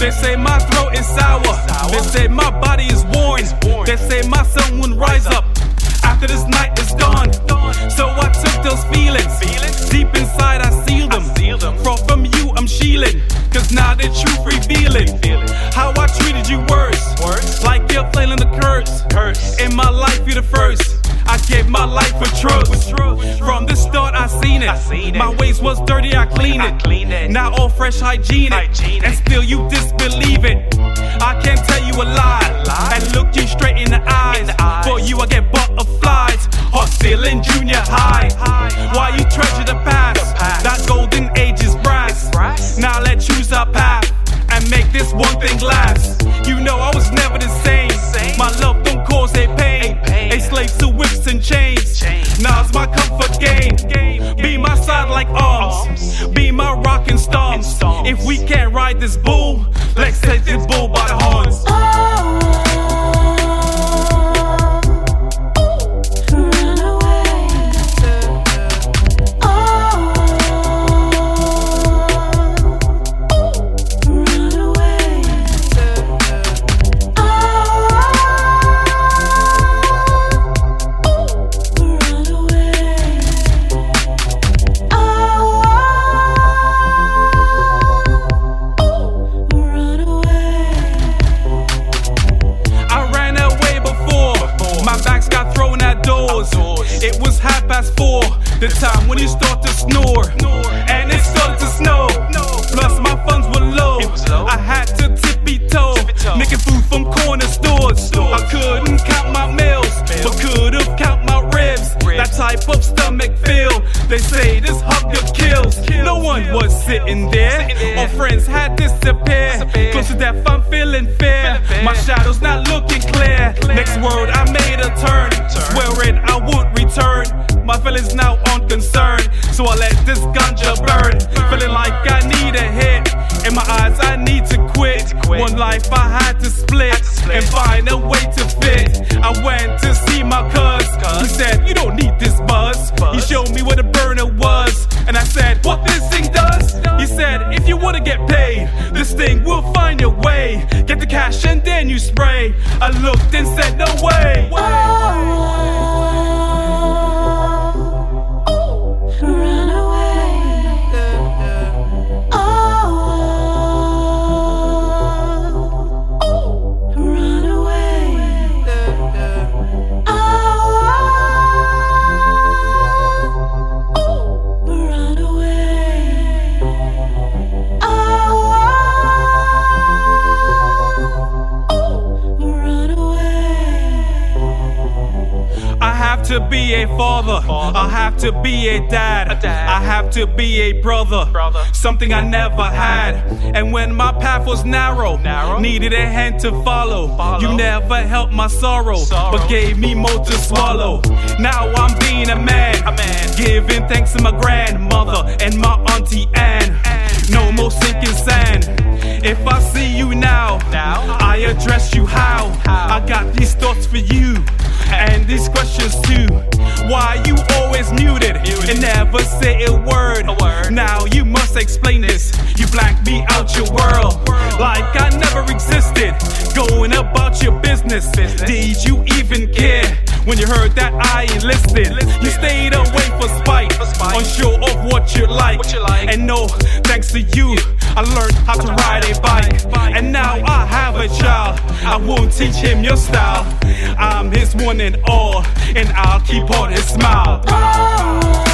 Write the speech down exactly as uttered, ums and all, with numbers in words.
They say my throat is sour. They say my body is worn. They say my sun won't rise up after this night is gone. So I took those feelings, deep inside I sealed them. From, from you I'm shielding, cause now the truth revealing. How I treated you worse, like you're flailing the curse. In my life you're the first. I gave my life for trust. From the start I seen it. My ways was dirty, I clean it. Now all fresh, hygienic, and still you disbelieve it. I can't tell you a lie and look you straight in the eyes. For you I get butterflies, hot ceiling junior high. Why you treasure the past? That golden age is brass. Now let's choose our path and make this one thing last. You know I was never the same. My love don't cause a pain. A slave to whips and chains. Now it's my comfort game. Be my side like arms. Be my rockin' storms. If we can't ride this bull, let's take this bull by the horns. It was half past four, the time when you start to snore, and it started to snow. Plus my funds were low. I had to tippy toe, making food from corner stores. I couldn't count my meals, but could have count my ribs. That type of stomach feel. They say this hunger kills. No one was sitting there. All friends had disappeared. Close to death, I'm feeling fear. My shadow's not looking clear. Next word, I made a turn, swearing I won't return. My feelings now unconcerned, so I let this ganja burn. Feeling like I need a hit. In my eyes, I need to quit. One life I had to split and find a way to fit. I went to see my cuz. He said, you don't need this buzz. He showed me what a burner was, and I said, what this thing does? He said, if you wanna get paid, this thing will find a way. Get the cash and then you spray. I looked and said, no way. Run away. Oh, run away. Oh, run away. Oh, run away. I have to be a father. I have to be a dad. I have to be a brother. Something I never had. And when my path was narrow, needed a hand to follow. You never helped my sorrow, but gave me more to swallow. Now I'm being a man, giving thanks to my grandmother and my auntie Anne. No more sinking sand. If I see you now, I address you how. I got these thoughts for you, and these questions too. Why you always muted and never say a word? Now you must explain this. You blanked me out your world, like I never existed. Going about your business. Did you even care when you heard that I enlisted? You stayed away for spite, unsure of what you like. And no, thanks to you, I learned how to ride a bike. And now I have a child, I won't teach him your style. I'm his one and all, and I'll keep on his smile. Oh.